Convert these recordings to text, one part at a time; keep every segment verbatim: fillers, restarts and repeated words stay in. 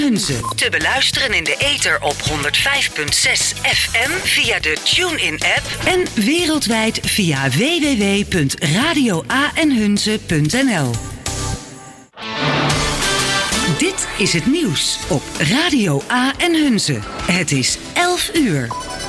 Hunze. Te beluisteren in de ether op honderd vijf komma zes F M via de TuneIn-app en wereldwijd via w w w punt radio a en hunze punt n l. Dit is het nieuws op Radio A en Hunze. Het is elf uur.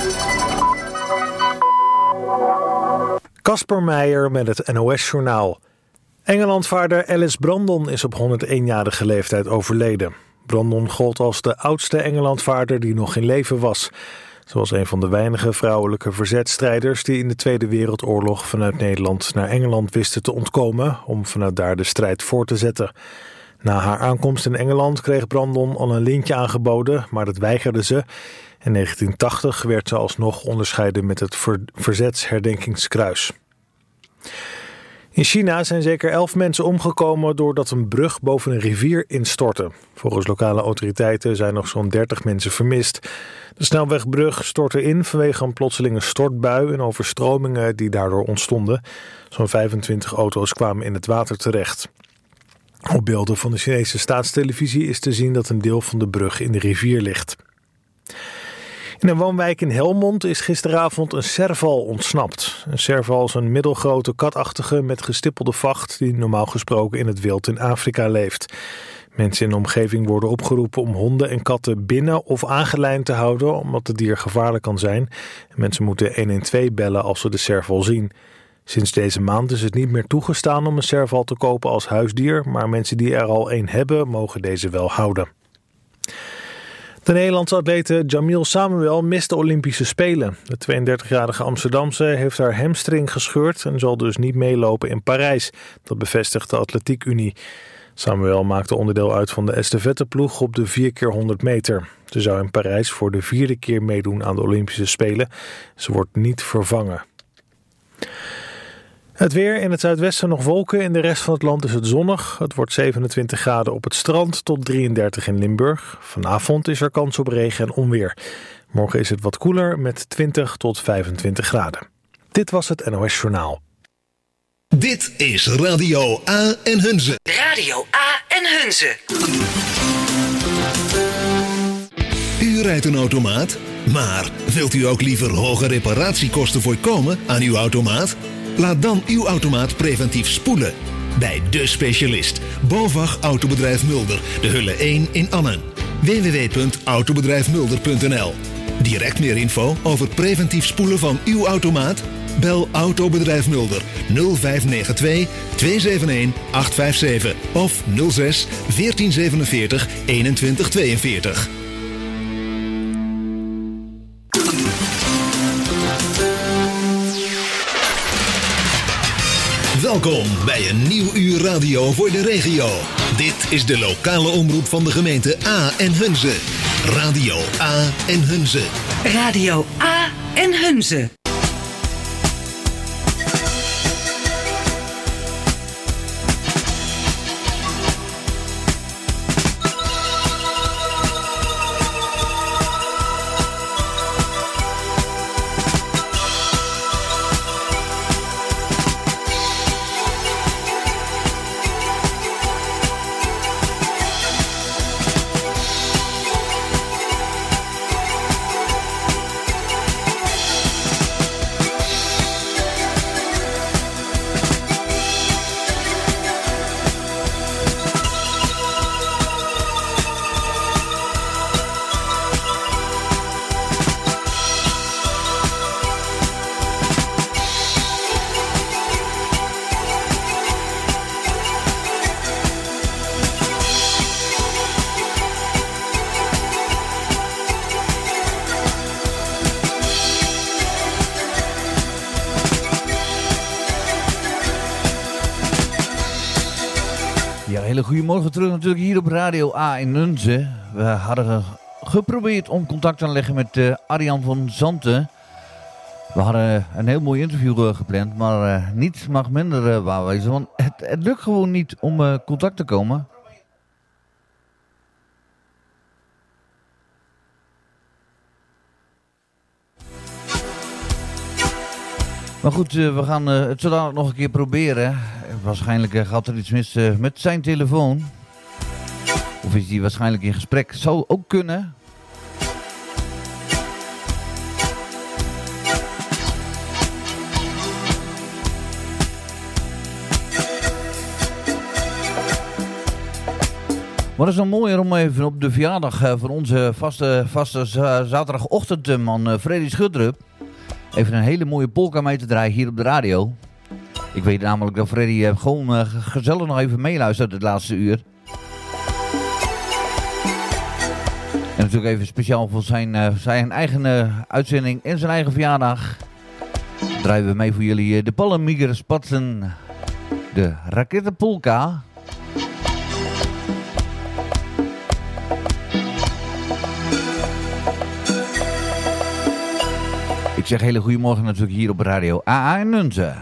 Casper Meijer met het N O S-journaal. Engelandvaarder Alice Brandon is op honderdéénjarige leeftijd overleden. Brandon gold als de oudste Engelandvaarder die nog in leven was. Ze was een van de weinige vrouwelijke verzetstrijders die in de Tweede Wereldoorlog vanuit Nederland naar Engeland wisten te ontkomen om vanuit daar de strijd voor te zetten. Na haar aankomst in Engeland kreeg Brandon al een lintje aangeboden, maar dat weigerde ze. In negentien tachtig werd ze alsnog onderscheiden met het ver- Verzetsherdenkingskruis. In China zijn zeker elf mensen omgekomen doordat een brug boven een rivier instortte. Volgens lokale autoriteiten zijn nog zo'n dertig mensen vermist. De snelwegbrug stortte in vanwege een plotselinge stortbui en overstromingen die daardoor ontstonden. Zo'n vijfentwintig auto's kwamen in het water terecht. Op beelden van de Chinese staatstelevisie is te zien dat een deel van de brug in de rivier ligt. In een woonwijk in Helmond is gisteravond een serval ontsnapt. Een serval is een middelgrote katachtige met gestippelde vacht die normaal gesproken in het wild in Afrika leeft. Mensen in de omgeving worden opgeroepen om honden en katten binnen of aangelijnd te houden omdat het dier gevaarlijk kan zijn. En mensen moeten honderdtwaalf bellen als ze de serval zien. Sinds deze maand is het niet meer toegestaan om een serval te kopen als huisdier, maar mensen die er al een hebben mogen deze wel houden. De Nederlandse atlete Jamil Samuel mist de Olympische Spelen. De tweeëndertigjarige Amsterdamse heeft haar hamstring gescheurd en zal dus niet meelopen in Parijs. Dat bevestigt de Atletiek Unie. Samuel maakte onderdeel uit van de estafetteploeg op de vier keer honderd meter. Ze zou in Parijs voor de vierde keer meedoen aan de Olympische Spelen. Ze wordt niet vervangen. Het weer: in het zuidwesten nog wolken, in de rest van het land is het zonnig. Het wordt zevenentwintig graden op het strand tot drieëndertig in Limburg. Vanavond is er kans op regen en onweer. Morgen is het wat koeler met twintig tot vijfentwintig graden. Dit was het N O S Journaal. Dit is Radio A en Hunze. Radio A en Hunze. U rijdt een automaat, maar wilt u ook liever hoge reparatiekosten voorkomen aan uw automaat? Laat dan uw automaat preventief spoelen. Bij De Specialist, BOVAG Autobedrijf Mulder, de Hulle één in Annen. w w w punt autobedrijf mulder punt n l. Direct meer info over preventief spoelen van uw automaat? Bel Autobedrijf Mulder nul vijf negen twee twee zeven een acht vijf zeven of nul zes veertien zevenenveertig eenentwintig tweeënveertig. Welkom bij een nieuw uur radio voor de regio. Dit is de lokale omroep van de gemeente A en Hunze. Radio A en Hunze. Radio A en Hunze. Hele goedemorgen terug natuurlijk hier op Radio A in Hunze. We hadden geprobeerd om contact te leggen met uh, Arjan van Zanten. We hadden een heel mooi interview uh, gepland, maar uh, niets mag minder uh, waar wezen. Want het, het lukt gewoon niet om uh, contact te komen. Maar goed, uh, we gaan uh, het zo nog een keer proberen. Waarschijnlijk uh, gaat er iets mis uh, met zijn telefoon. Of is hij waarschijnlijk in gesprek? Zou ook kunnen. Wat is dan mooier om even op de verjaardag uh, van onze vaste, vaste z- zaterdagochtendman uh, Freddy Schudrup even een hele mooie polka mee te draaien hier op de radio. Ik weet namelijk dat Freddy uh, gewoon uh, gezellig nog even meeluistert het laatste uur. En natuurlijk even speciaal voor zijn, uh, zijn eigen uh, uitzending en zijn eigen verjaardag. Draaien we mee voor jullie uh, de Palmyra Spatsen, de Rakettenpolka. Ik zeg hele goedemorgen natuurlijk hier op Radio A A in Nunze.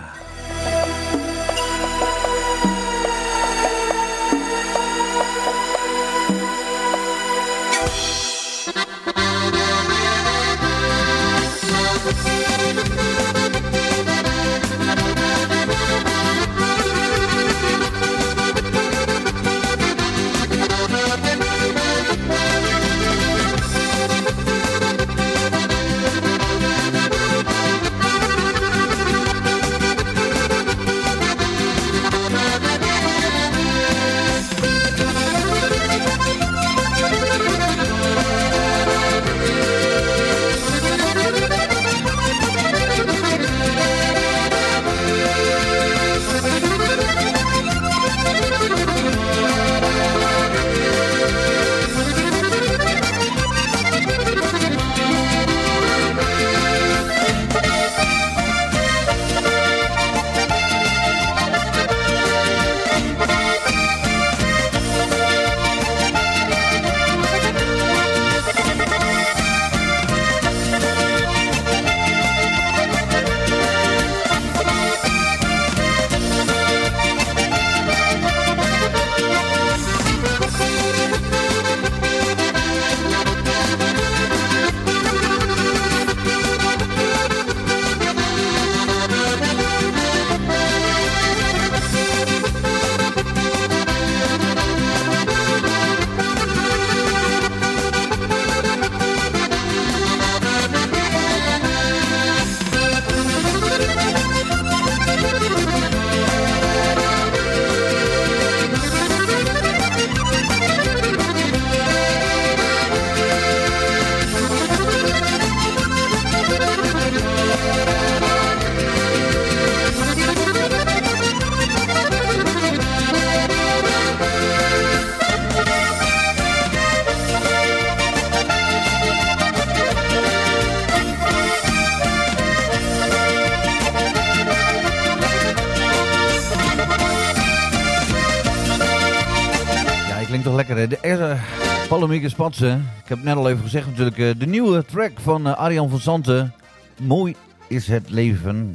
De uh, Palmyra Spatsen. Ik heb het net al even gezegd natuurlijk. Uh, de nieuwe track van uh, Arjan van Santen. Mooi is het leven.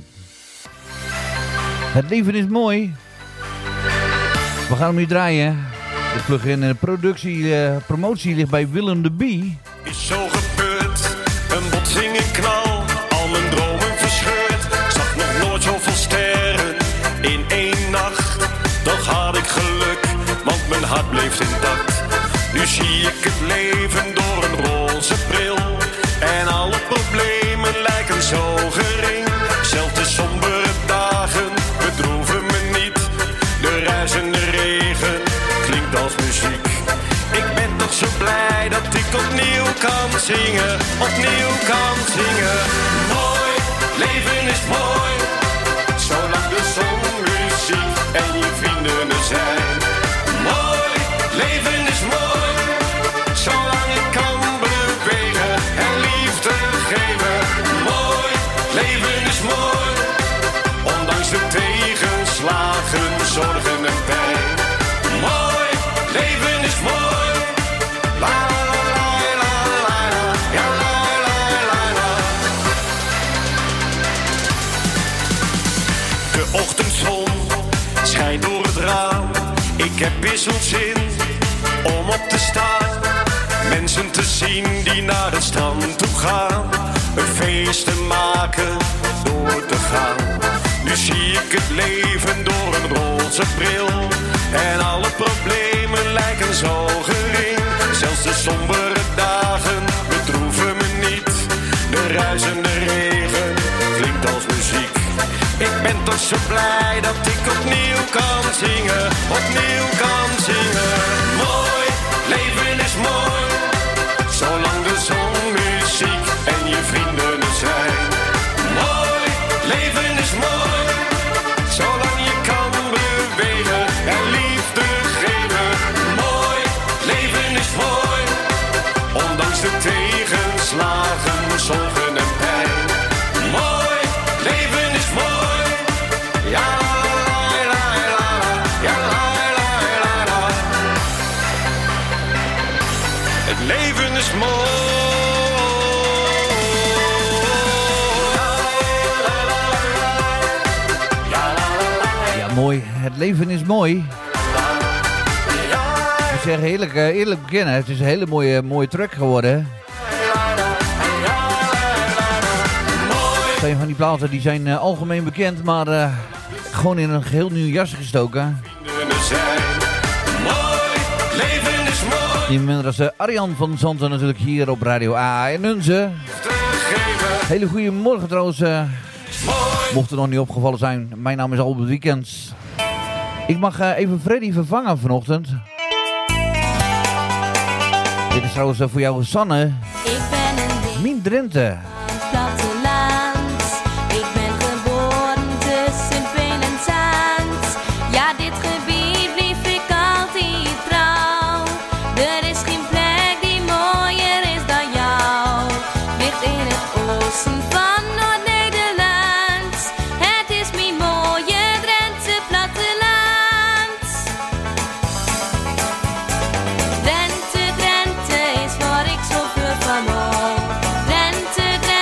Het leven is mooi. We gaan hem nu draaien. De plug-in en de productie, uh, promotie ligt bij Willem de Bie. Is zo gebeurd, een botsing en knal. Al mijn dromen verscheurd. Zag nog nooit zoveel sterren in één nacht. Toch had ik geluk, want mijn hart bleef intact. Nu zie ik het leven door een roze bril. En alle problemen lijken zo gering. Zelfs de sombere dagen bedroeven me niet. De ruisende regen klinkt als muziek. Ik ben toch zo blij dat ik opnieuw kan zingen. Opnieuw kan zingen. Mooi, leven is mooi. Zolang de zon weer ziet en je vrienden er zijn. Mooi, leven is mooi. Zolang ik kan bewegen en liefde geven. Mooi, leven is mooi. Ondanks de tegenslagen, zorgen en pijn. Mooi, leven is mooi. La la la la la la, ja la la la la. De ochtendzon schijnt door het raam. Ik heb wisseld zin om op te staan. Mensen te zien die naar het strand toe gaan. Een feest te maken, door te gaan. Nu zie ik het leven door een roze bril. En alle problemen lijken zo gering. Zelfs de sombere dagen bedroeven me niet. De ruisende regen klinkt als muziek. Ik ben toch zo blij dat ik opnieuw kan zingen. Opnieuw kan zingen. Mooi, leven is mooi. Zolang de zon, muziek en je vrienden er zijn. Mooi, leven is mooi. Zolang je kan bewegen en liefde geven. Mooi, leven is mooi. Ondanks de tegenslagen, zorgen en pijn. Mooi, leven is mooi. Ja, la, la, la, la. Ja, la, la, la, la. Het leven is mooi. Mooi, het leven is mooi. Ik zeg eerlijk, eerlijk bekennen, het is een hele mooie, mooie track geworden. Een van die platen die zijn uh, algemeen bekend, maar uh, gewoon in een geheel nieuw jasje gestoken. Die mensen als uh, Arjan van Zanten natuurlijk hier op Radio A en Hunze. Hele goede morgen trouwens. Uh, Mocht er nog niet opgevallen zijn, mijn naam is Albert Weekends. Ik mag uh, even Freddy vervangen vanochtend. Dit is trouwens uh, voor jou Sanne. Ik ben een Mien Drenthe. platteland. Ik ben geboren tussen Veen en Zand. Ja, dit gebied lief ik altijd trouw. Er is geen plek die mooier is dan jou. Ligt in het oosten van Noord-Nederland. Het is mijn mooie Drentse platteland. Drenthe, Drenthe is waar ik zoveel van hou. Drenthe, Drenthe.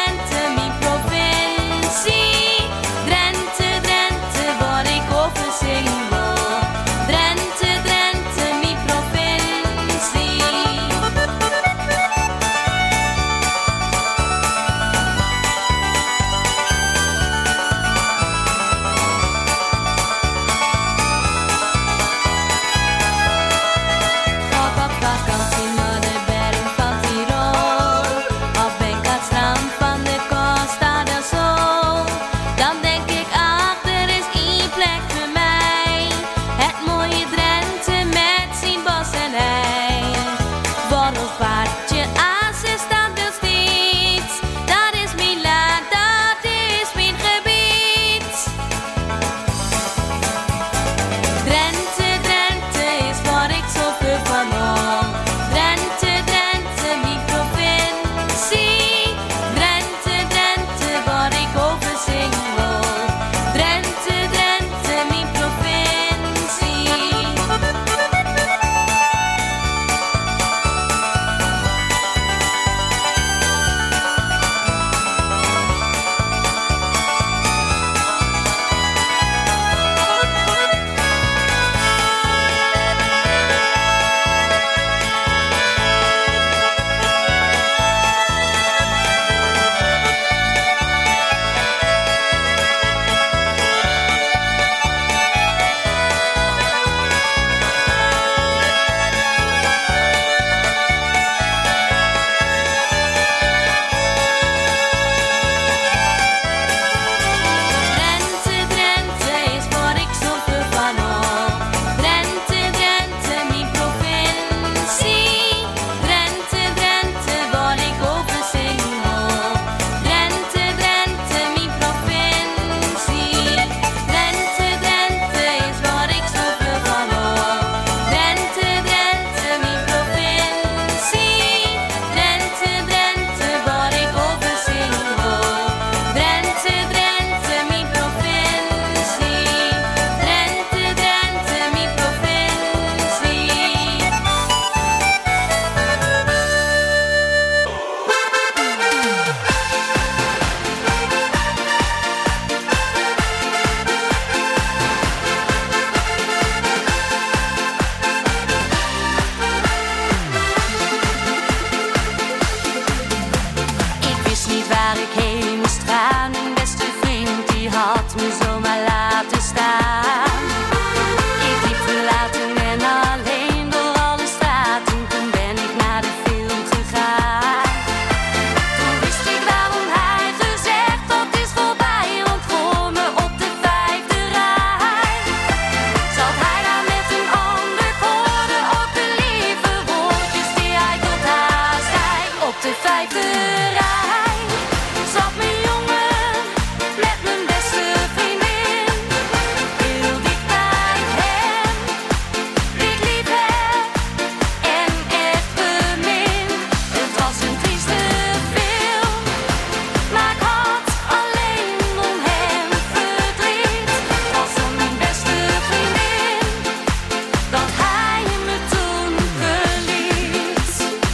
vijfde rij zat mijn jongen met mijn beste vriendin. Heel dicht bij hem, die ik lief heb en echt bemin. Het was een trieste film, maar ik had alleen om hem verdriet. Het was dan mijn beste vriendin dat hij me toen verliet.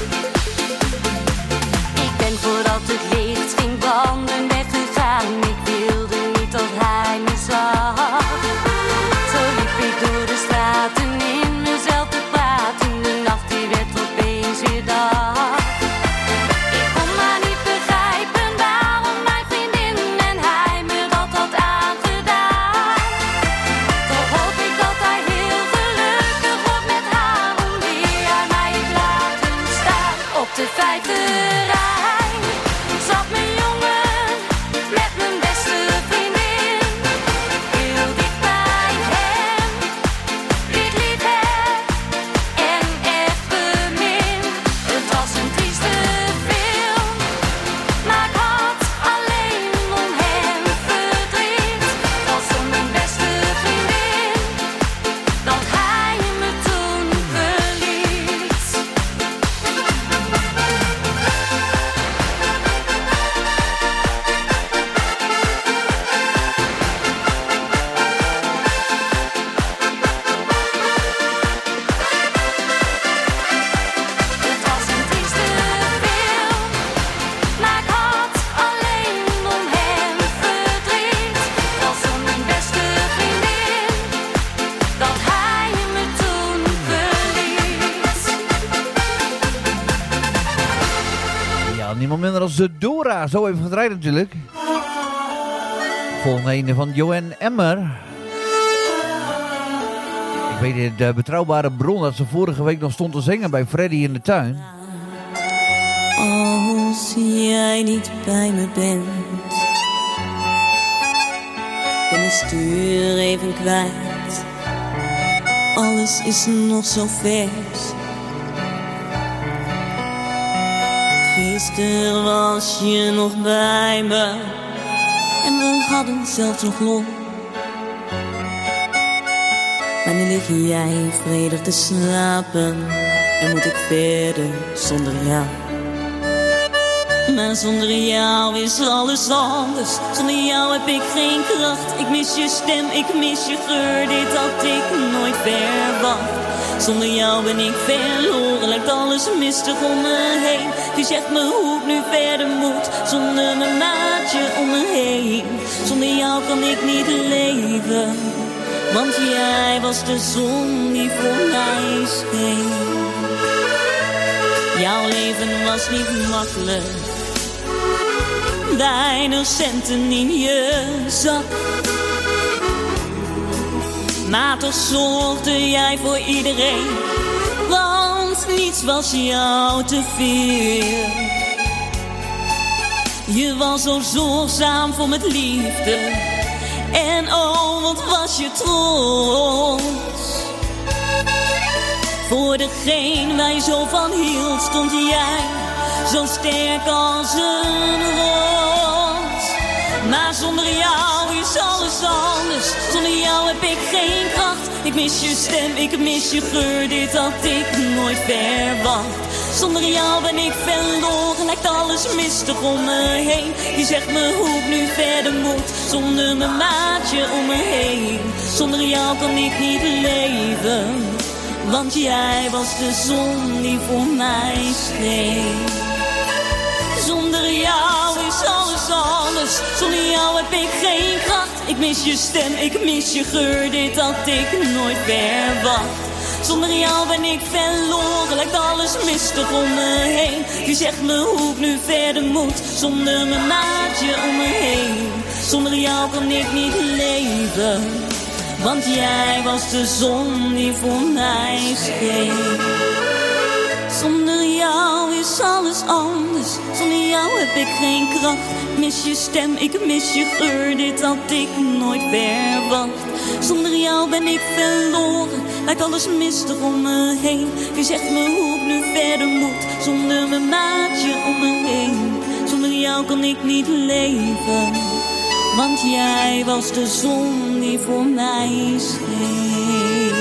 Ik ben voordat het licht ging branden weggegaan. Ik wilde niet dat hij me zag. Zo liep ik door de straten in mezelf te praten. De nacht die werd opeens weer dag. Ik kon maar niet begrijpen waarom mijn vriendin en hij me dat had aangedaan. Toch hoop ik dat hij heel gelukkig wordt met haar, om wie hij mij heeft laten staan. Op de vijfde rij zat mijn jongen met mijn beste vriendin. Heel dicht bij hem, die ik lief heb en echt bemin. Het was een trieste film, maar ik had alleen om hem verdriet. Het was om mijn beste vriendin dat hij me toen verliet. Het was een trieste film, maar ik had alleen om hem verdriet. Het was om mijn beste vriendin dat hij me toen verliet. Ja, niemand minder dan de Dora. Zo even gedraaid natuurlijk. Volgende ene van Joanne Emmer. Ik weet de betrouwbare bron dat ze vorige week nog stond te zingen bij Freddy in de tuin. Als jij niet bij me bent, ben de stuur even kwijt. Alles is nog zo vers. Gisteren was je nog bij me en we hadden zelfs nog lol. Maar nu lig jij vredig te slapen en moet ik verder zonder jou. Maar zonder jou is alles anders. Zonder jou heb ik geen kracht. Ik mis je stem, ik mis je geur. Dit had ik nooit verwacht. Zonder jou ben ik verloren. Lijkt alles mistig om me heen. Je zegt me hoe ik nu verder moet. Zonder mijn maatje om me heen. Zonder jou kan ik niet leven. Want jij was de zon die voor mij scheen. Jouw leven was niet makkelijk. Weinig centen in je zak. Maar toch zorgde jij voor iedereen. Want niets was jou te veel. Je was zo zorgzaam voor met liefde. En oh, wat was je trots. Voor degene waar je zo van hield stond jij zo sterk als een rots. Maar zonder jou is alles anders. Zonder jou heb ik geen kracht. Ik mis je stem, ik mis je geur. Dit had ik nooit verwacht. Zonder jou ben ik verloren. Lijkt alles mistig om me heen. Je zegt me hoe ik nu verder moet. Zonder mijn maatje om me heen. Zonder jou kan ik niet leven. Want jij was de zon die voor mij scheen. Zonder jou is alles anders. Zonder jou heb ik geen kracht. Ik mis je stem, ik mis je geur. Dit had ik nooit verwacht. Zonder jou ben ik verloren. Lijkt alles mistig om me heen. Je zegt me hoe ik nu verder moet. Zonder mijn maatje om me heen. Zonder jou kan ik niet leven. Want jij was de zon die voor mij scheen. Zonder jou is alles anders. Zonder jou heb ik geen kracht. Ik mis je stem, ik mis je geur. Dit had ik nooit verwacht. Zonder jou ben ik verloren. Lijkt alles mistig om me heen. Je zegt me hoe ik nu verder moet. Zonder mijn maatje om me heen. zonder jou kon ik niet leven. Want jij was de zon die voor mij scheen.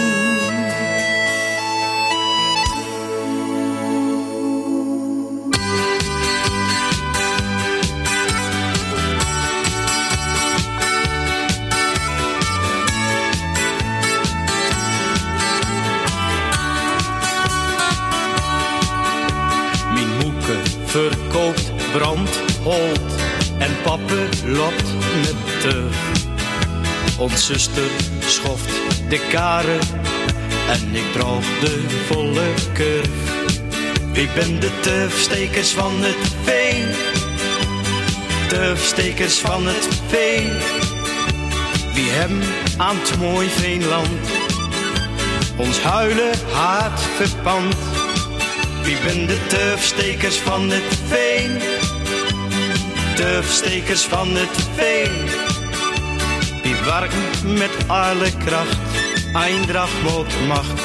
Mijn moeke verkoopt brandhout en pappe loopt met teug. Ons zuster schoft de karen en ik droog de volle kurf. Wie ben de tufstekers van het veen? Tufstekers van het veen. Wie hem aan het mooi veenland ons huilen haat verpand. Wie ben de tufstekers van het veen? Tufstekers van het veen. Die werken met alle kracht, Eindracht moot macht.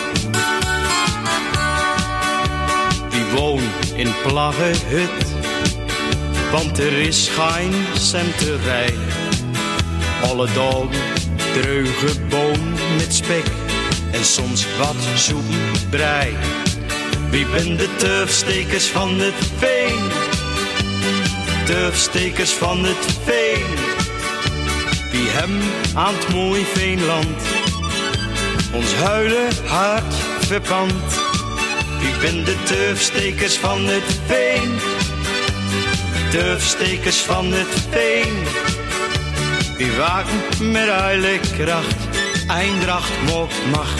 Die woon in Plaggehut, want er is geen centerij. Alle dagen dreuge boom met spek en soms wat zoet brei. Wie ben de tufstekers van het veen? Tufstekers van het veen. Wie hem aan het mooi veenland ons huilen hart verpand. Wie ben de tufstekers van het veen? Tufstekers van het veen. Wie waken met alle kracht, Eindracht mocht macht.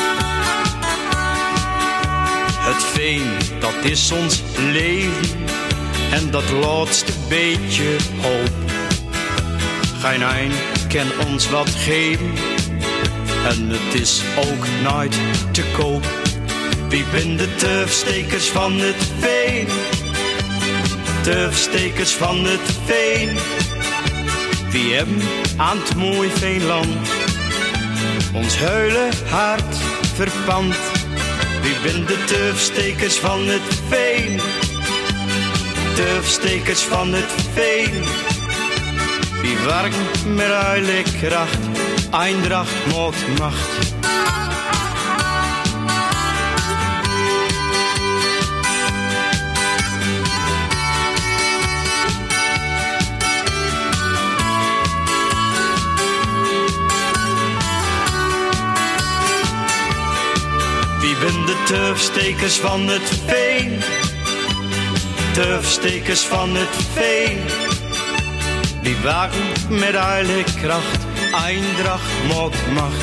Het veen, dat is ons leven en dat laatste beetje hoop. Geen een kan ons wat geven en het is ook nooit te koop. Wie ben de tufstekers van het veen? Tufstekers van het veen. Wie hem aan het mooi veenland ons huilen hart verpand. Wie ben de tufstekers van het veen? Tufstekers van het veen. Wie werken met alle kracht, Eindracht mocht macht. Wie ben de tufstekers van het veen? Tufstekers van het veen. Die waken met alle kracht, Eindracht mocht macht.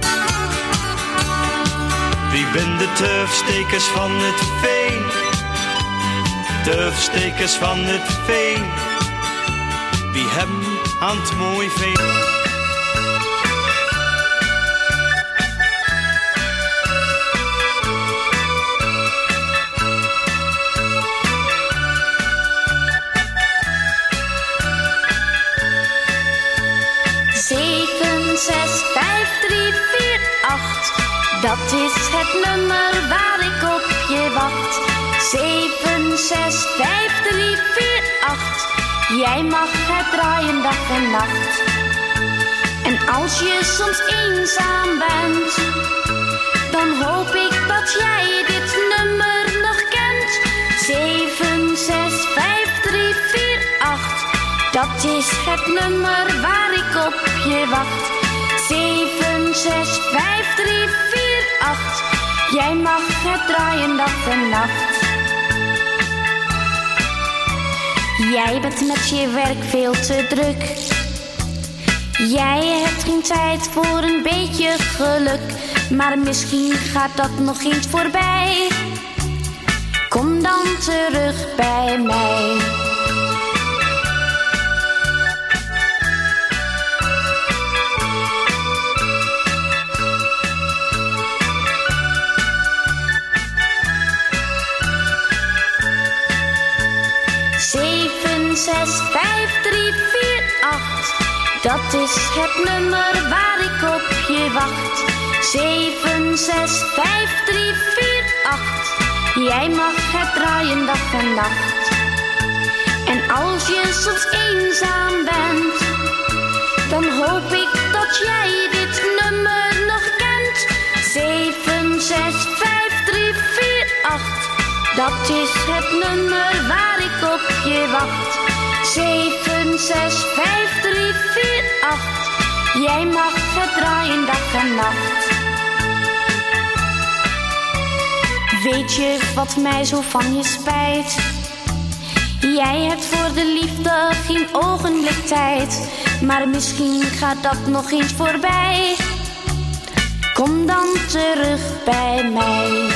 Wie ben de tufstekers van het veen? Tufstekers van het veen. Wie hem aan het mooi veen. zes vijf drie vier acht, dat is het nummer waar ik op je wacht. Zeven zes vijf drie vier acht, jij mag het draaien dag en nacht. En als je soms eenzaam bent, dan hoop ik dat jij dit nummer nog kent. Zeven zes vijf drie vier acht, dat is het nummer waar ik op je wacht. Zeven zes vijf drie vier acht, jij mag het draaien dag en nacht. Jij bent met je werk veel te druk. Jij hebt geen tijd voor een beetje geluk. Maar misschien gaat dat nog eens voorbij. Kom dan terug bij mij. zes vijf drie vier acht, dat is het nummer waar ik op je wacht. Zeven zes vijf drie vier acht, jij mag het draaien dag en nacht. En als je soms eenzaam bent, dan hoop ik dat jij dit nummer nog kent. zeven zes vijf drie vier acht, dat is het nummer waar ik op je wacht. zeven zes vijf drie vier acht, jij mag het draaien dag en nacht. Weet je wat mij zo van je spijt? Jij hebt voor de liefde geen ogenblik tijd, maar misschien gaat dat nog eens voorbij. Kom dan terug bij mij.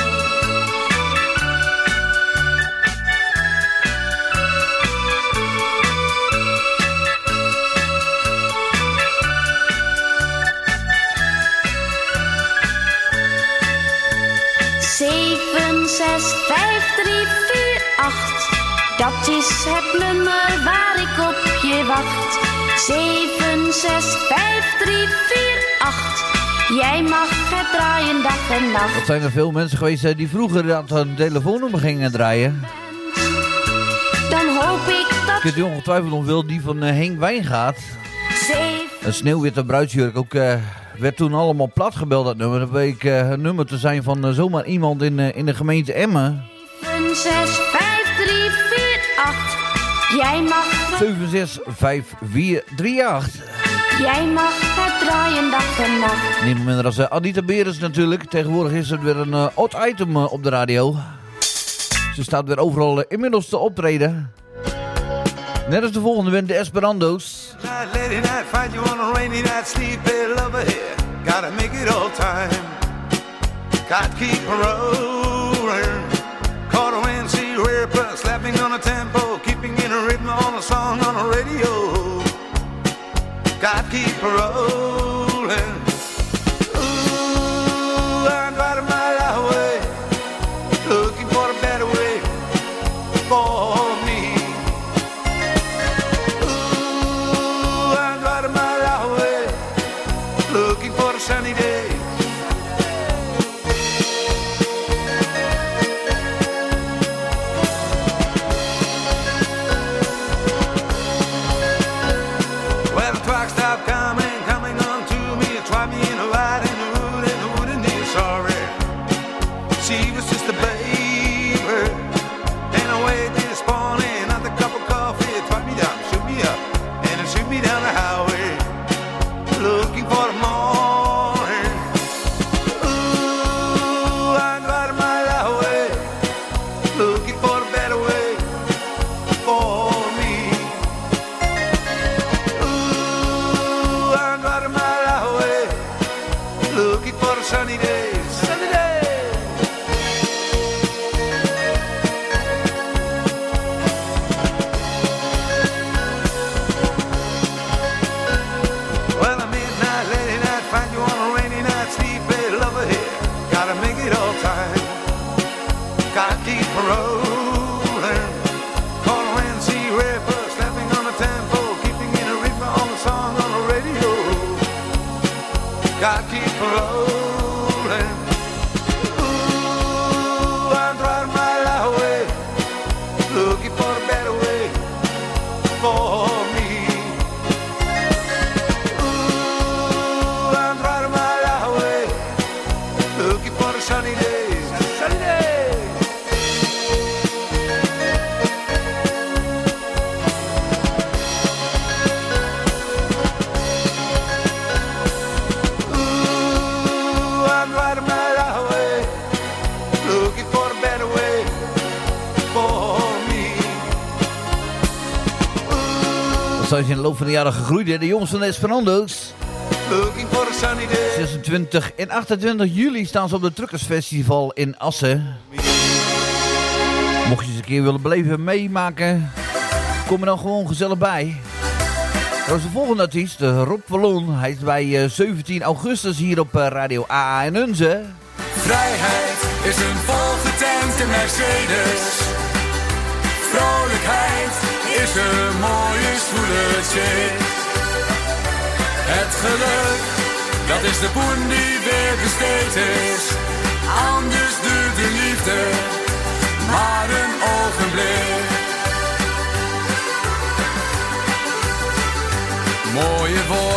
zeven zes vijf drie vier acht, dat is het nummer waar ik op je wacht. zeven zes vijf drie vier acht, jij mag het draaien dag en nacht. Dat zijn er veel mensen geweest die vroeger dat een telefoonnummer gingen draaien. Dan hoop ik dat... Kunt u ongetwijfeld nog wel die van uh, Henk Wijngaard. Zeven... Een sneeuwwitte bruidsjurk ook... Uh, werd toen allemaal plat gebeld, dat nummer. Dat bleek uh, een nummer te zijn van uh, zomaar iemand in, uh, in de gemeente Emmen. zeven zes vijf drie vier acht, jij mag... zeven zes vijf vier drie acht. Jij mag het draaien dag en nacht. Niemand minder als uh, Anita Beres natuurlijk. Tegenwoordig is het weer een uh, odd item uh, op de radio. Ze staat weer overal uh, inmiddels te optreden. Net als de volgende band, de Esperando's. Lady night, find you on a rainy night, sleep, hey, lover here. Gotta make it all time. Gotta keep rolling. Caught a wind, see ripper, slapping on a tempo, keeping in a rhythm on a song on a radio. Gotta keep rolling. Ooh, I'm riding my life away, looking for a better way for me. Looking for a sunny day. Well, the truck stopped coming, coming on to me. It tried me in the light in the wood, and the wood and the sorry. She was just a baby, and I waited this morning. Another cup of coffee, it tried me down, shoot me up, and it shoot me down the highway. Looking for the morning. Ooh, I'm riding my life away, looking for a better way for me. Ooh, I'm riding my life away, looking for a sunny day, sunny day. Gotta keep rolling. Call a wind, see ripper, slapping on the tempo, keeping in a rhythm on the song on the radio. Gotta keep rolling. Ooh, I'm driving my life away, looking for a better way for me. Ooh, I'm driving my life away, looking for a sunny day. Zijn ze in de loop van de jaren gegroeid, hè? De jongens van de Esperando's. zesentwintig en achtentwintig juli staan ze op het Truckersfestival in Assen. Mocht je eens een keer willen beleven, meemaken, kom er dan gewoon gezellig bij. Dat is de volgende artiest, Rob Vallon. Hij is bij zeventien augustus hier op Radio A A en Hunze. Vrijheid is een volgetankte Mercedes. Vrolijkheid is een mooie stoeletje. Het geluk, dat is de poen die weer besteed is. Anders duurt de liefde maar een ogenblik.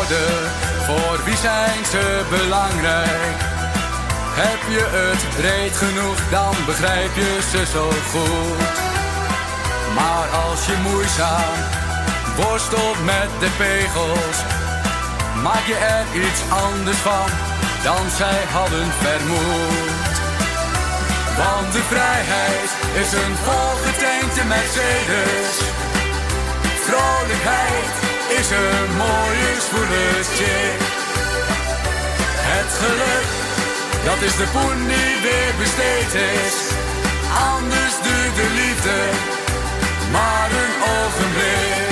woorden, voor wie zijn ze belangrijk? Heb je het breed genoeg, dan begrijp je ze zo goed. Maar als je moeizaam worstelt met de pegels, maak je er iets anders van dan zij hadden vermoed. Want de vrijheid is een volgetankte Mercedes. Vrolijkheid is een mooie zwoele chick. Het geluk, dat is de poen die weer besteed is. Anders duurt de liefde maar een ogenblik.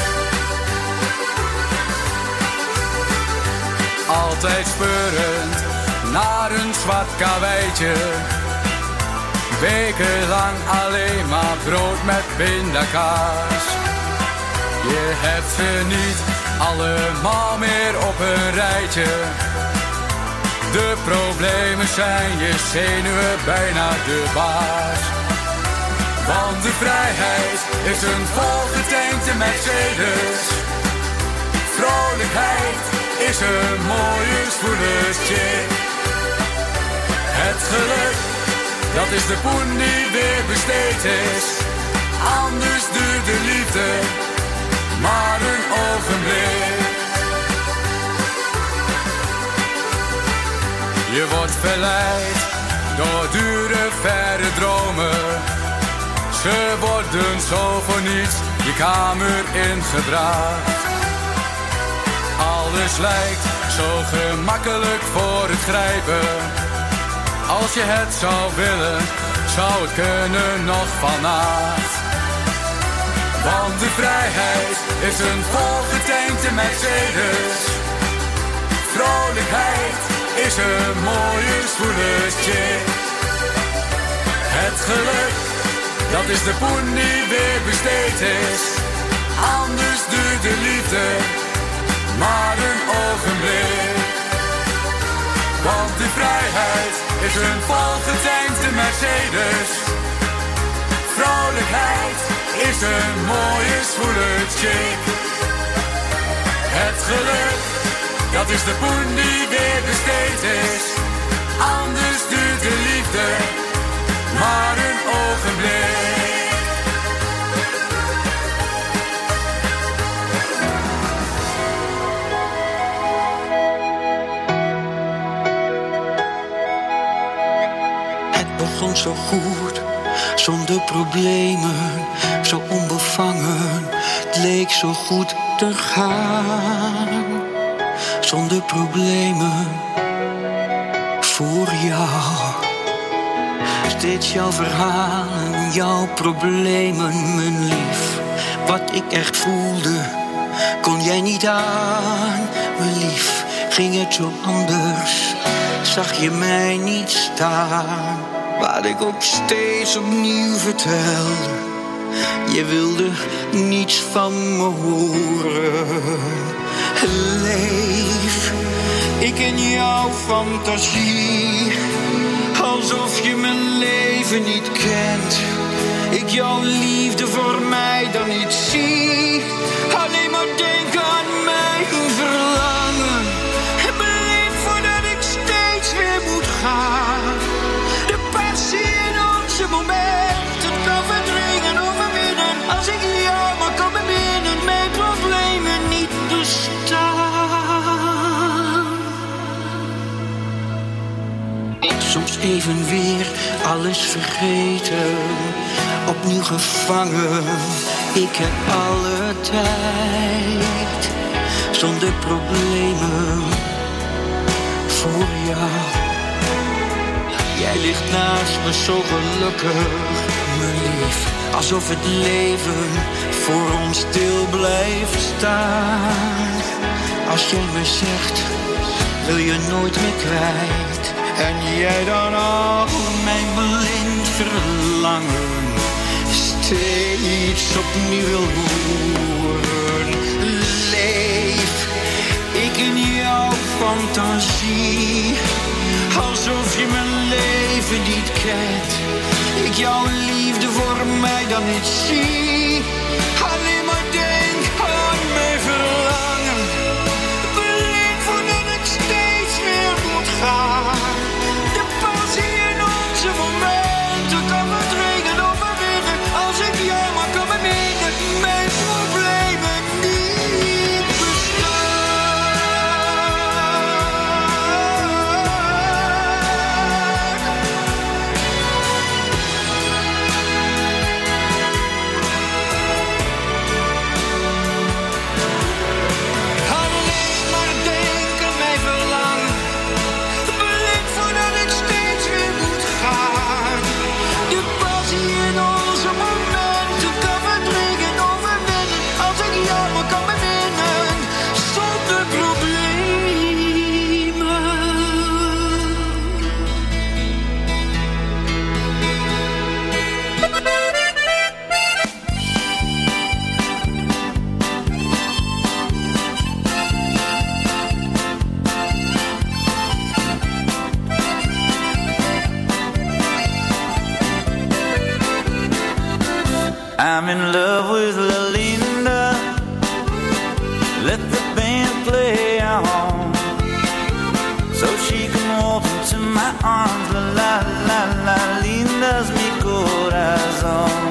Altijd speurend naar een zwart karweitje. Wekenlang alleen maar brood met pindakaas. Je hebt ze niet allemaal meer op een rijtje. De problemen zijn je zenuwen bijna de baas. Want de vrijheid is een volgetankte Mercedes. Vrolijkheid is een mooie zwoele chick. Het geluk, dat is de poen die weer besteed is. Anders duurt de liefde maar een ogenblik. Je wordt verleid door dure verre dromen. Ze worden zo voor niets je kamer ingebracht. Alles lijkt zo gemakkelijk voor het grijpen. Als je het zou willen, zou het kunnen nog vannacht. Want de vrijheid is een volgetankte Mercedes. Vrolijkheid is een mooie zwoele chick. Het geluk, dat is de poen die weer besteed is. Anders duurt de liefde maar een ogenblik. Want de vrijheid is een volgetankte Mercedes. Vrolijkheid is een mooie zwoele chick. Het geluk, dat is de poen die weer besteed is. Anders duurt de liefde maar een ogenblik. Het begon zo goed, zonder problemen, zo onbevangen. Het leek zo goed te gaan, zonder problemen, voor jou. Steeds jouw verhalen, jouw problemen, mijn lief. Wat ik echt voelde, kon jij niet aan, mijn lief. Ging het zo anders, zag je mij niet staan. Wat ik ook steeds opnieuw vertelde, je wilde niets van me horen. Leef ik in jouw fantasie, alsof je mijn leven niet kent. Ik jouw liefde voor mij dan niet zie. Alleen maar denk aan mijn verlangen. En beleef voordat ik steeds weer moet gaan. De passie in onze momenten kan verdringen, overwinnen. Als ik jou maar kan beminnen, mijn problemen niet bestaan. Soms even weer alles vergeten, opnieuw gevangen. Ik heb alle tijd, zonder problemen, voor jou. Jij ligt naast me zo gelukkig, mijn lief. Alsof het leven voor ons stil blijft staan. Als jij me zegt, wil je nooit meer kwijt. En jij dan al mijn blind verlangen steeds opnieuw wil horen. Leef ik in jouw fantasie, alsof je mijn leven niet kent. Ik jouw liefde voor mij dan niet zie. Alleen maar denk aan mijn verlangen. in love with Linda. Let the band play on, so she can walk into my arms. La la la la, Linda's mi corazón.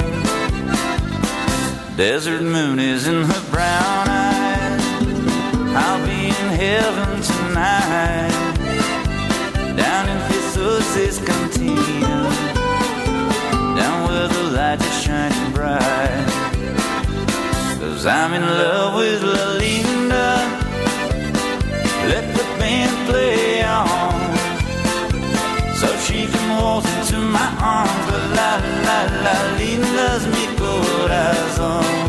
Desert moon is in her brown eyes. I'll be in heaven tonight, down in Jesus' cantina, down where the lights are shining bright. 'Cause I'm in love with Linda. Let the band play on, so she can walk into my arms. La la la la, Linda's mi corazón.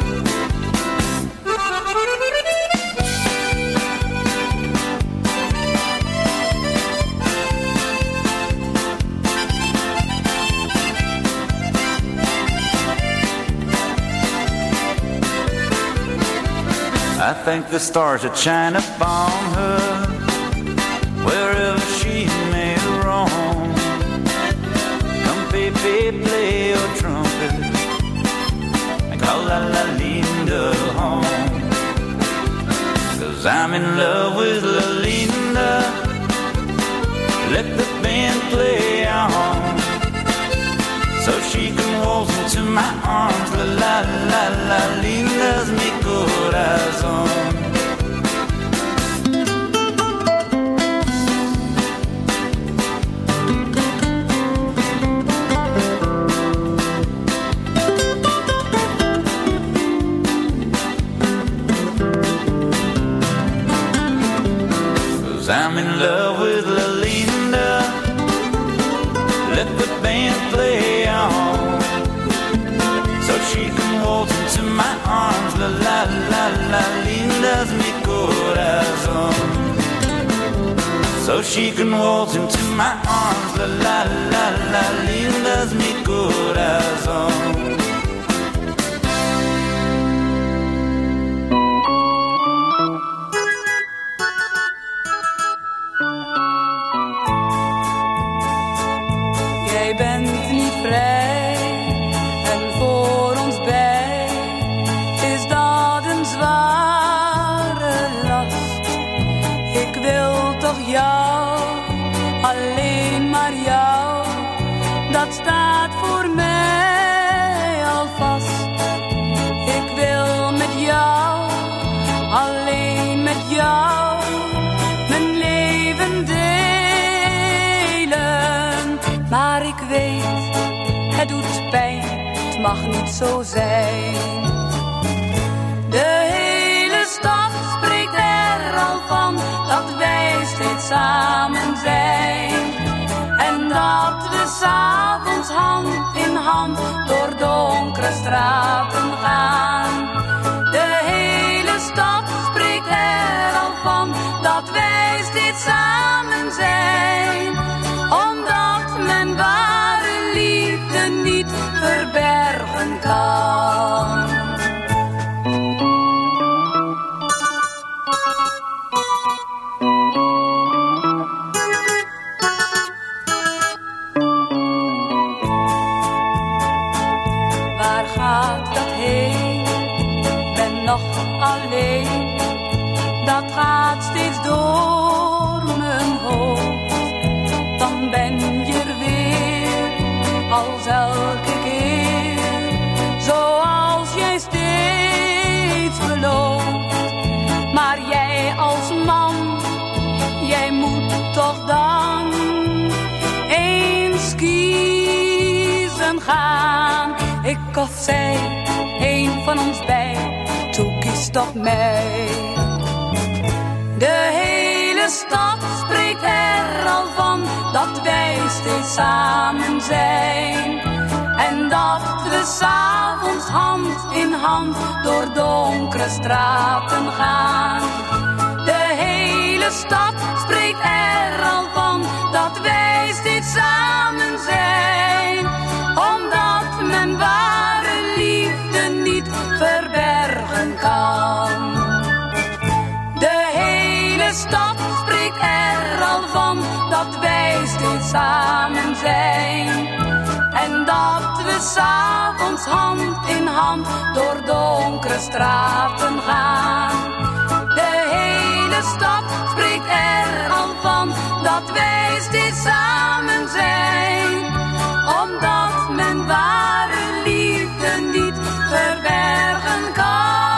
I think the stars that shine upon her, wherever she may roam. Come, baby, play your trumpet and call La La Linda home. 'Cause I'm in love with La Linda. Let the band play on, so she can walk into my arms. La la la la, Linda's mi corazón. I'm in love with La Linda. Let the band play on, so she can walk into my arms. La la la la, Linda's mi corazón. So she can walk into my arms. La la la la, Linda's mi corazón. Jij bent niet vrij en voor ons bij is dat een zware last. Ik wil toch jou, alleen maar jou, dat staat voor mij al vast. Ik wil met jou, alleen met jou, mijn leven delen. Maar ik weet, het doet pijn, het mag niet zo zijn. De hele stad spreekt er al van, dat wij steeds samen zijn. En dat we 's avonds hand in hand door donkere straten gaan. De hele stad spreekt er al van, dat wij steeds samen zijn. Omdat men ware liefde niet verbergen kan. Waar gaat dat heen? Ben nog alleen. Dat gaat steeds door mijn hoofd. Dan ben je er weer, als elke keer, zoals jij steeds belooft. Maar jij als man, jij moet toch dan eens kiezen gaan. Ik of zij, een van ons bij, toe kies toch mij. De hele stad spreekt er al van, dat wij steeds samen zijn. En dat we 's avonds hand in hand door donkere straten gaan. De hele stad spreekt er al van, dat wij steeds samen zijn. Omdat men ware liefde niet verbergen kan. De hele stad spreekt er al van, dat wij steeds samen zijn. En dat we 's avonds hand in hand straten gaan. De hele stad spreekt er al van dat wij steeds samen zijn. Omdat men ware liefde niet verbergen kan.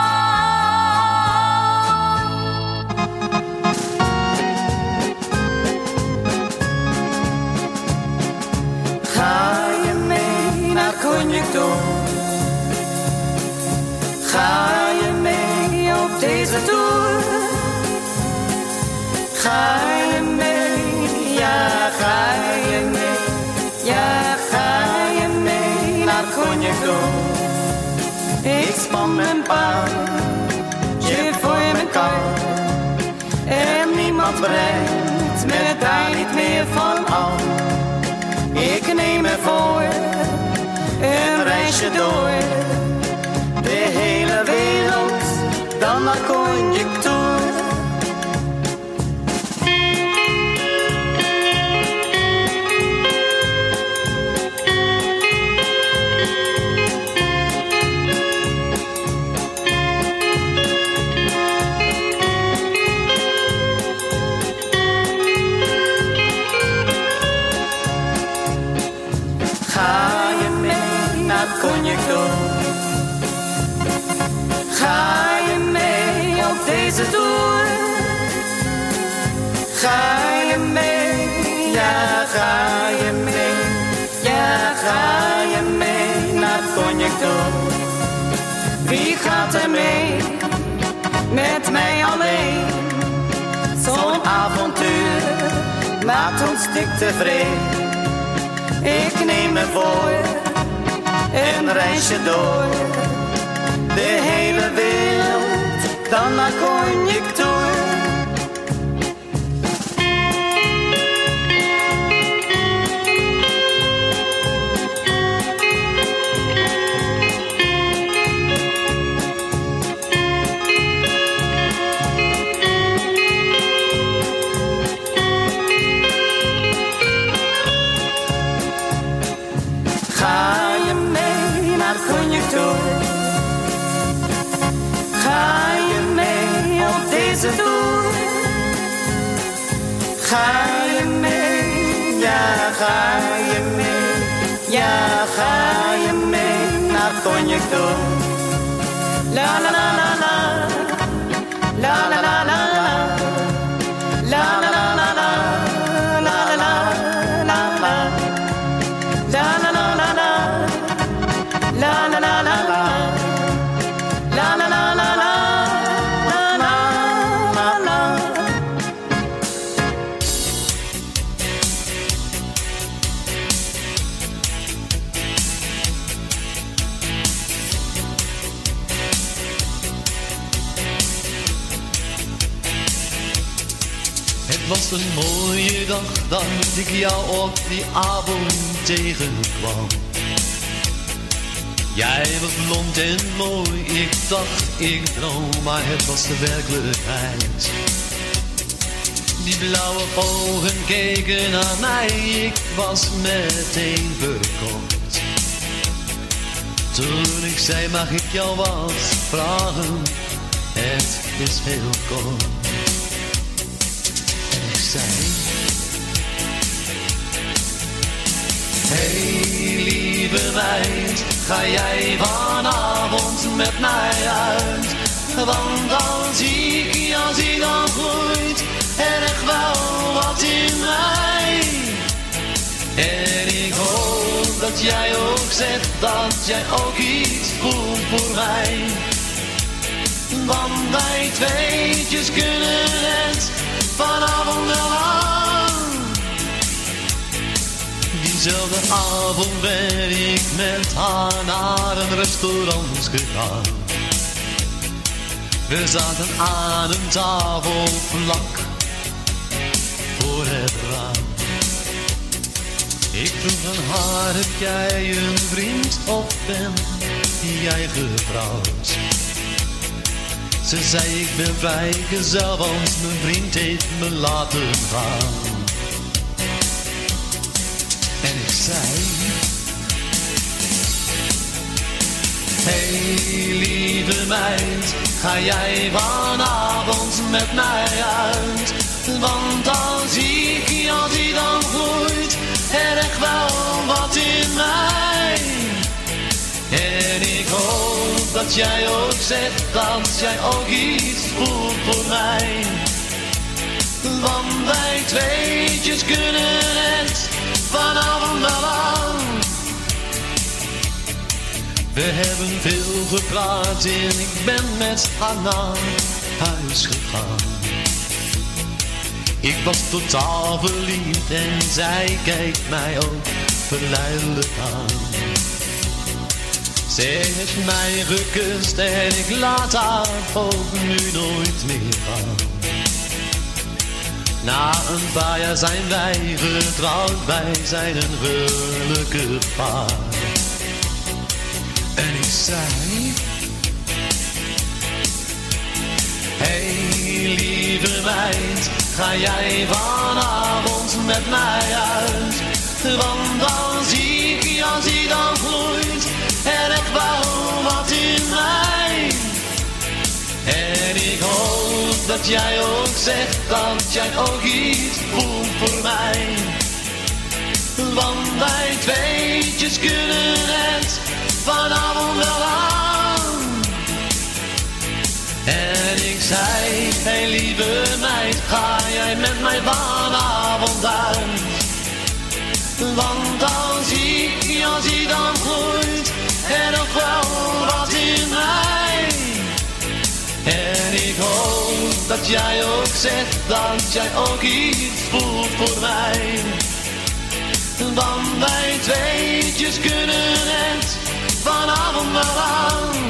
Ga je mee naar Conjector? Ga je mee op deze tour? Ga je mee, ja ga je mee, ja ga je mee naar Conjector? Ik span mijn paardje voor mijn kar en niemand brengt me daar niet meer van af. Ik neem me voor een reisje door de hele wereld, dan naar Conjector. Ga je mee naar Conjector? Ga je mee op deze tour? Ga je mee, ja ga je mee, ja ga je mee naar Conjector? Wie gaat er mee met mij alleen? Zo'n avontuur maakt ons dik tevreden. Ik neem me voor een reisje door de hele wereld, dan naar Conjector. Ga je mee naar Conjector? Ga je mee op deze tour? Ga je mee, ja ga je mee, ja ga je mee naar Conjector? La la la la la, la la la la la, la la la la la, la la la la la. La la la la la, la la la la la, la la la la la, la la la. Het was een mooie dag dat ik jou op die avond tegenkwam. Jij was blond en mooi, ik dacht ik droom, maar het was de werkelijkheid. Die blauwe ogen keken naar mij, ik was meteen verkocht. Toen ik zei, mag ik jou wat vragen? Het is heel kort. En ik zei, hey lieve meid, ga jij vanavond met mij uit? Want dan zie ik jou, zie dan groeit er echt wel wat in mij. En ik hoop dat jij ook zegt dat jij ook iets voelt voor mij. Want wij tweetjes kunnen het vanavond wel aan. Diezelfde avond ben ik met haar naar een restaurant gegaan. We zaten aan een tafel vlak voor het raam. Ik vroeg aan haar, heb jij een vriend of ben jij getrouwd? Ze zei, ik ben vrijgezel, want mijn vriend heeft me laten gaan. En ik zei, hey lieve lieve meid, ga jij vanavond met mij uit? Want dan zie ik, als hij dan gloeit, er echt wel wat in mij. En ik hoop dat jij ook zegt dat jij ook iets voelt voor mij. Want wij tweetjes kunnen het vanavond wel aan. We hebben veel gepraat en ik ben met haar naar huis gegaan. Ik was totaal verliefd en zij kijkt mij ook verleidelijk aan. Ze heeft mij gekust en ik laat haar ook nu nooit meer gaan. Na een paar jaar zijn wij getrouwd, wij zijn een gelukkig paar. En ik zei: hey lieve meid, ga jij vanavond met mij uit? Want dan zie ik, als hij dan gloeit, er echt wel wat in mij. En ik hoop dat jij ook zegt dat jij ook iets voelt voor mij. Want wij tweetjes kunnen het vanavond wel aan. En ik zei: hey lieve meid, ga jij met mij vanavond uit? Want dan zie ik, als hij dan groeit, er nog wel wat in mij. En ik hoop dat jij ook zegt dat jij ook iets voelt voor mij. Want wij tweetjes kunnen het vanavond wel aan.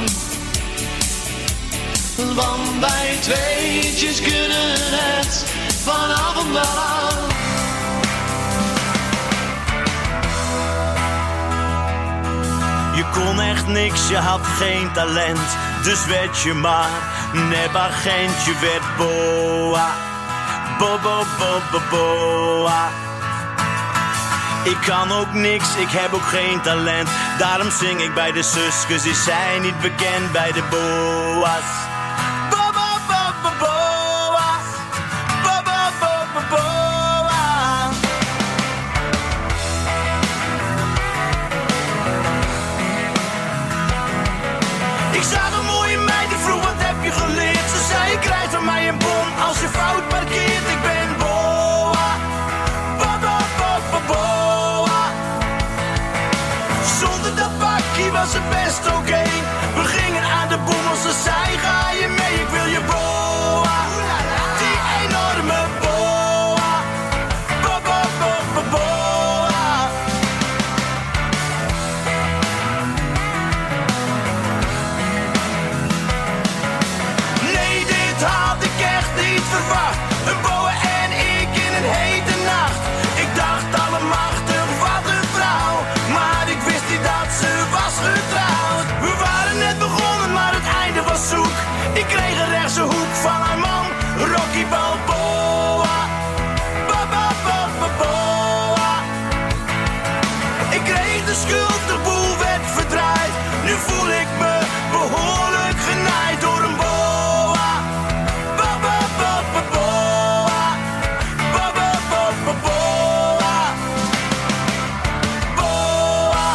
Want wij tweetjes kunnen het vanavond wel aan. Je kon echt niks, je had geen talent, dus werd je maar nepagent. Je werd boa, bo bo bo bo boa. Ik kan ook niks, ik heb ook geen talent, daarom zing ik bij de Suskes, die zijn niet bekend bij de boa's. Bo bo bo bo boa, bo bo bo bo boa. Ik zag een mooie meid, die vroeg: wat heb je geleerd? Ze zei: je krijgt van mij een bon als je fout parkeert. Ik ben boa, bo bo bo bo boa. Zonder dat pakje was het best oké. Okay. We gingen aan de bommel, ze zei: ga je mee? Ik wil je boa, die enorme boa, bo bo bo bo boa. Nee, dit had ik echt niet verwacht. Een boa en ik in een hete nacht. Ik dacht allemachtig, wat een vrouw. Maar ik wist niet dat ze was getrouwd. We waren net begonnen, maar het einde was zoek. Ik kreeg een rechtse hoek van haar man, Rocky Balboa. Ba ba ba ba boa. Ik kreeg de schuld, de boel werd verdraaid. Nu voel ik me behoorlijk genaaid door een boa. Ba ba ba ba boa. Ba ba ba ba boa. Boa.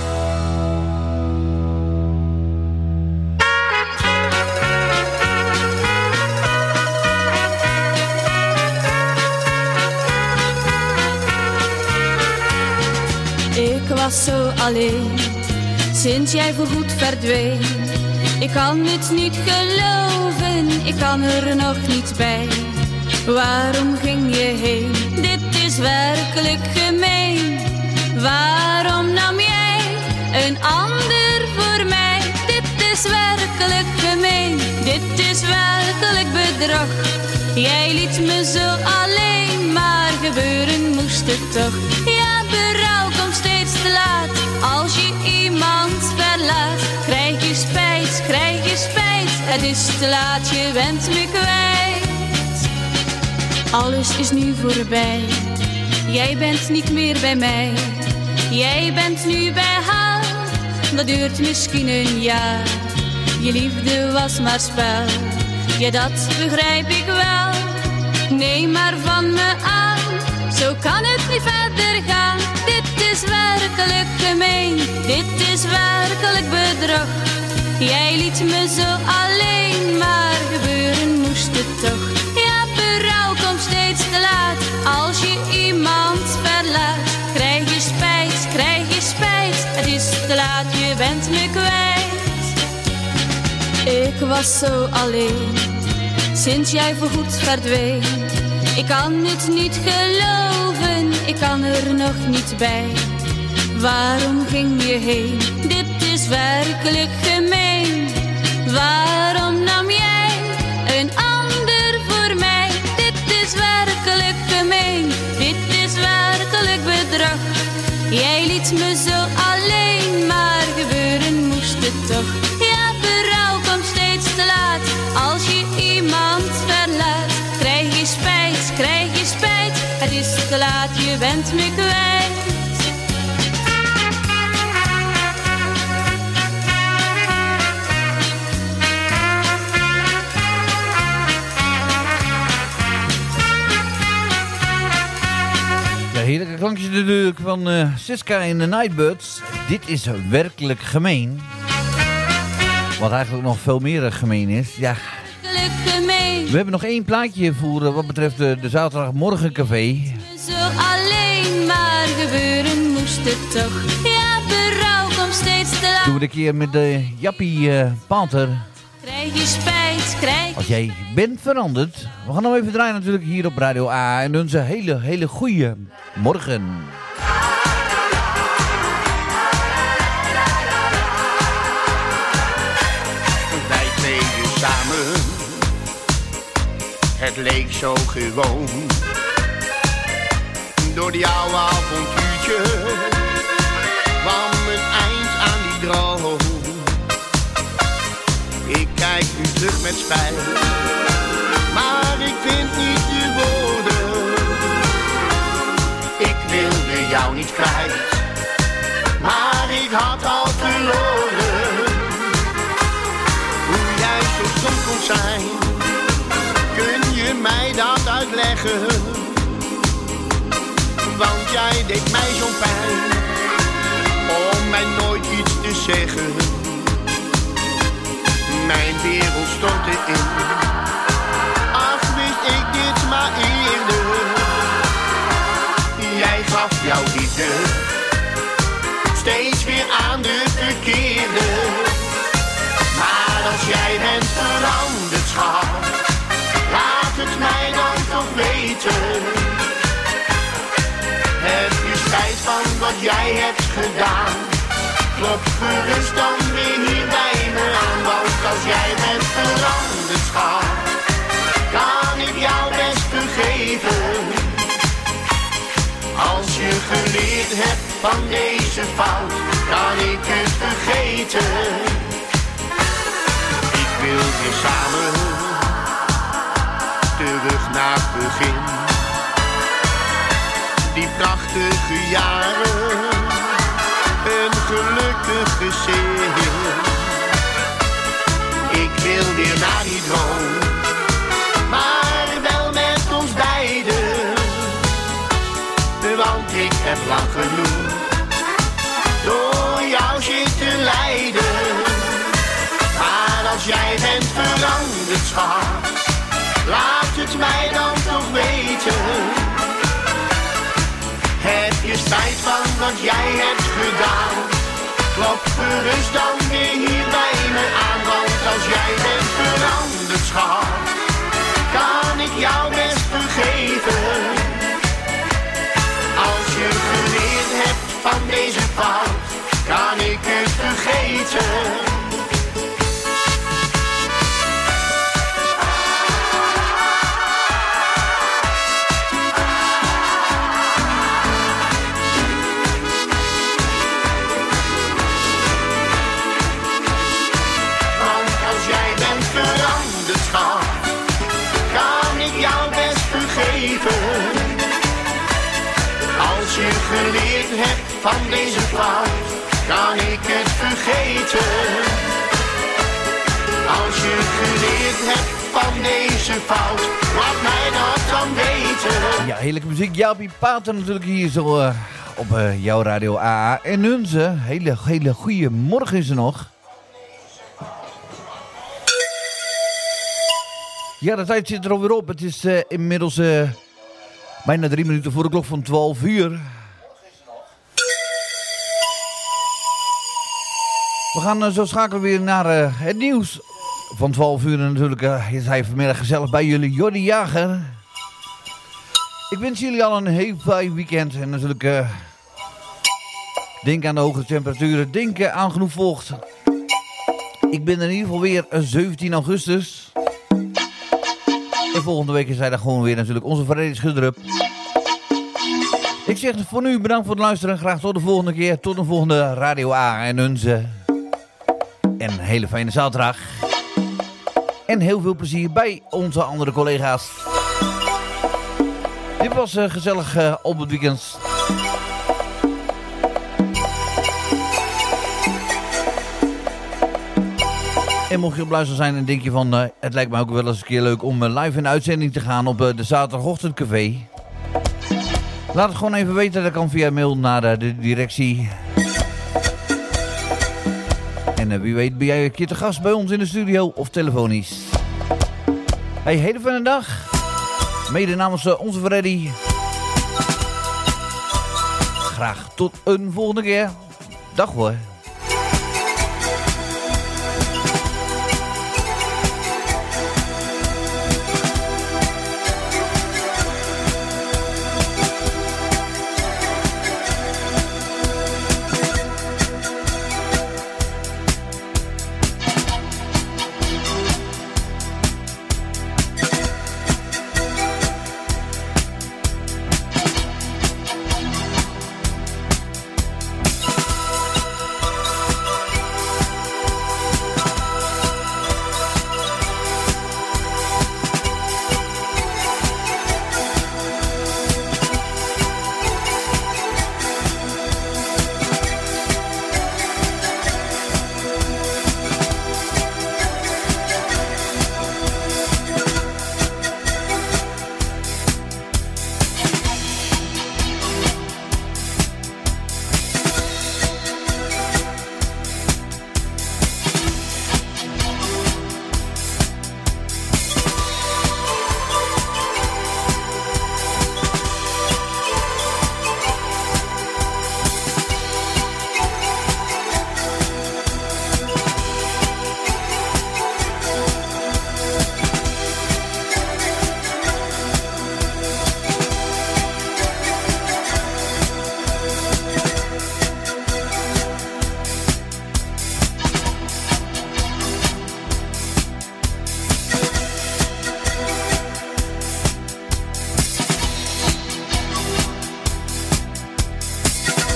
Ik was zo alleen, sinds jij voorgoed verdween. Ik kan het niet geloven, ik kan er nog niet bij. Waarom ging je heen? Dit is werkelijk gemeen. Waarom nam jij een ander voor mij? Dit is werkelijk gemeen, dit is werkelijk bedrog. Jij liet me zo alleen, maar gebeuren moest het toch. Ja, berouw komt steeds te laat. Als je iemand verlaat, krijg je spijt, krijg je spijt. Het is te laat, je bent me kwijt. Alles is nu voorbij, jij bent niet meer bij mij. Jij bent nu bij haar, dat duurt misschien een jaar. Je liefde was maar spel, ja dat begrijp ik wel. Neem maar van me aan, zo kan het niet verder gaan. Dit is werkelijk gemeen, dit is werkelijk bedrog. Jij liet me zo alleen, maar gebeuren moest het toch. Ja, berouw komt steeds te laat, als je iemand verlaat. Krijg je spijt, krijg je spijt, het is te laat, je bent me kwijt. Ik was zo alleen, sinds jij voorgoed verdween. Ik kan het niet geloven, ik kan er nog niet bij. Waarom ging je heen? Dit is werkelijk gemeen. Waarom nam jij een ander voor mij? Dit is werkelijk gemeen, dit is werkelijk bedrog. Jij liet me zo alleen, maar gebeuren moest het toch. Ja, berouw komt steeds te laat, als je iemand verlaat. Krijg je spijt, krijg je spijt, het is te laat, je bent me kwijt. Heerlijke klankjes natuurlijk van uh, Siska en de Nightbirds. Dit is werkelijk gemeen. Wat eigenlijk nog veel meer gemeen is. Ja. We hebben nog één plaatje voor uh, wat betreft uh, de zaterdagmorgencafé. Zo alleen, maar gebeuren moest het toch. Ja, berouw komt steeds te laat. Doen we een keer met de Jappie uh, Panter. Krijg je spijt, krijg. Als jij bent veranderd. We gaan nog even draaien natuurlijk hier op Radio A. En onze hele, hele goede morgen. Wij tweeën samen. Het leek zo gewoon. Door die oude avontuurtje kwam een eind aan die droom. Ik kijk nu terug met spijt, maar ik vind niet de woorden. Ik wilde jou niet kwijt, maar ik had al verloren. Hoe jij zo stom kon zijn, kun je mij dat uitleggen? Want jij deed mij zo'n pijn, om mij nooit iets te zeggen. Mijn wereld stortte in. Ach, wist ik dit maar eerder. Jij gaf jouw liefde steeds weer aan de verkeerde. Maar als jij bent veranderd, schat, laat het mij dan toch weten. Heb je spijt van wat jij hebt gedaan? Klop gerust dan weer hier bij me aan, want als jij bent veranderd, schat, kan ik jou best vergeven. Als je geleerd hebt van deze fout, kan ik het vergeten. Ik wil weer samen terug naar het begin. Die prachtige jaren, een gelukkig gezin. Ik wil weer naar die droom, maar wel met ons beiden. Want ik heb lang genoeg door jou zitten lijden. Maar als jij bent veranderd, schat, laat het mij dan toch weten. Heb je spijt van wat jij hebt gedaan? Klop gerust dan weer hier bij me aan, want als jij bent veranderd, schat, kan ik jou best vergeven. Als je geleerd hebt van deze fout, kan ik het vergeten. Als je geleerd hebt van deze fout, kan ik het vergeten. ze fout? Laat mij dat dan weten. Ja, heerlijke muziek. Jaapie Pater natuurlijk hier zo uh, op uh, jouw Radio A A en Hunze. Hele, hele goede morgen is er nog. Ja, de tijd zit er alweer op. Het is uh, inmiddels uh, bijna drie minuten voor de klok van twaalf uur. We gaan uh, zo schakelen weer naar uh, het nieuws van twaalf uur. En natuurlijk uh, is hij vanmiddag gezellig bij jullie, Jordi Jager. Ik wens jullie al een heel fijn weekend. En natuurlijk uh, denk aan de hoge temperaturen. Denk uh, aan genoeg vocht. Ik ben er in ieder geval weer uh, zeventien augustus. En volgende week is hij dan gewoon weer natuurlijk onze Freddy Schudderup. Ik zeg voor nu bedankt voor het luisteren. Graag tot de volgende keer. Tot de volgende Radio A en Hunze. En een hele fijne zaterdag. En heel veel plezier bij onze andere collega's. Dit was uh, gezellig uh, op het weekend. En mocht je op luisteren zijn en denk je van... Uh, het lijkt me ook wel eens een keer leuk om uh, live in de uitzending te gaan op uh, de zaterdagochtendcafé. Laat het gewoon even weten. Dat kan via mail naar uh, de directie. En uh, wie weet ben jij een keer te gast bij ons in de studio of telefonisch. Hey, hele fijne dag. Mede namens uh, onze Freddy. Graag tot een volgende keer. Dag hoor.